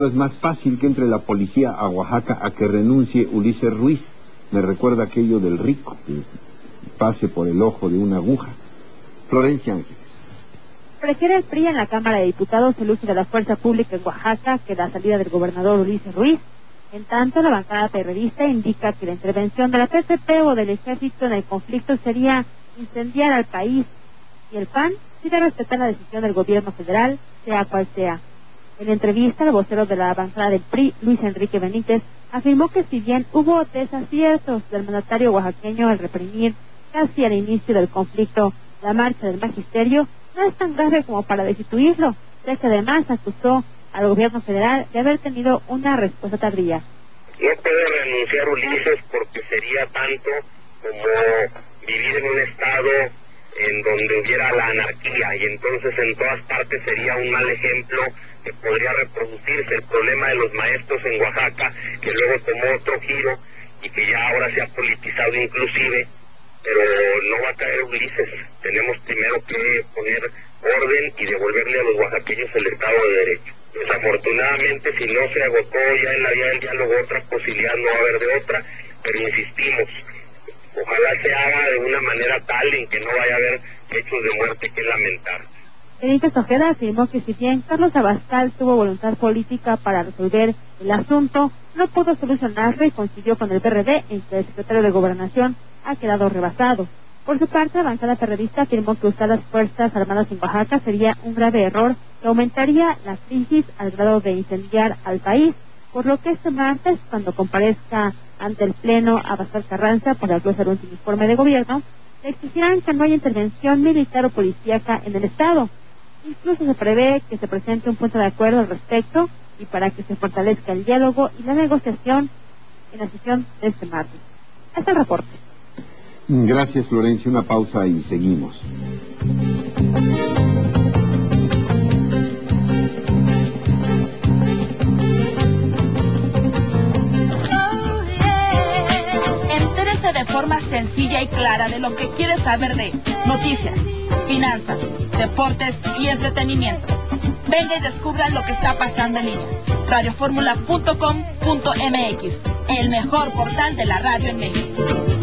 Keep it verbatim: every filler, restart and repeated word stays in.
Es más fácil que entre la policía a Oaxaca a que renuncie Ulises Ruiz. Me recuerda aquello del rico, que pase por el ojo de una aguja. Florencia Ángeles. Prefiere el P R I en la Cámara de Diputados el uso de la fuerza pública en Oaxaca que la salida del gobernador Ulises Ruiz. En tanto, la bancada periodista indica que la intervención de la P C P o del ejército en el conflicto sería incendiar al país. Y el P A N pide respetar la decisión del gobierno federal, sea cual sea. En entrevista, el vocero de la bancada del P R I, Luis Enrique Benítez, afirmó que si bien hubo desaciertos del mandatario oaxaqueño al reprimir casi al inicio del conflicto la marcha del magisterio, no es tan grave como para destituirlo, ya que además acusó al gobierno federal de haber tenido una respuesta tardía. No puede renunciar Ulises porque sería tanto como vivir en un estado en donde hubiera la anarquía y entonces en todas partes sería un mal ejemplo que podría reproducirse. El problema de los maestros en Oaxaca, que luego tomó otro giro y que ya ahora se ha politizado inclusive, pero no va a caer Ulises. Tenemos primero que poner orden y devolverle a los oaxaqueños el Estado de Derecho. Desafortunadamente, si no se agotó ya en la vía del diálogo otra posibilidad, no va a haber de otra, pero insistimos, ojalá se haga de una manera tal en que no vaya a haber hechos de muerte que lamentar. Benítez Ojeda afirmó que si bien Carlos Abascal tuvo voluntad política para resolver el asunto, no pudo solucionarlo y coincidió con el P R D en que el secretario de Gobernación ha quedado rebasado. Por su parte, la bancada periodista afirmó que usar las Fuerzas Armadas en Oaxaca sería un grave error que aumentaría la crisis al grado de incendiar al país, por lo que este martes, cuando comparezca ante el Pleno Abascal Carranza para glosar un informe de gobierno, le exigirán que no haya intervención militar o policíaca en el Estado. Incluso se prevé que se presente un punto de acuerdo al respecto y para que se fortalezca el diálogo y la negociación en la sesión de este martes. Hasta el reporte. Gracias, Florencia. Una pausa y seguimos. Entérese de forma sencilla y clara de lo que quiere saber de noticias, finanzas, deportes y entretenimiento. Venga y descubra lo que está pasando en línea. radio fórmula punto com punto m x, el mejor portal de la radio en México.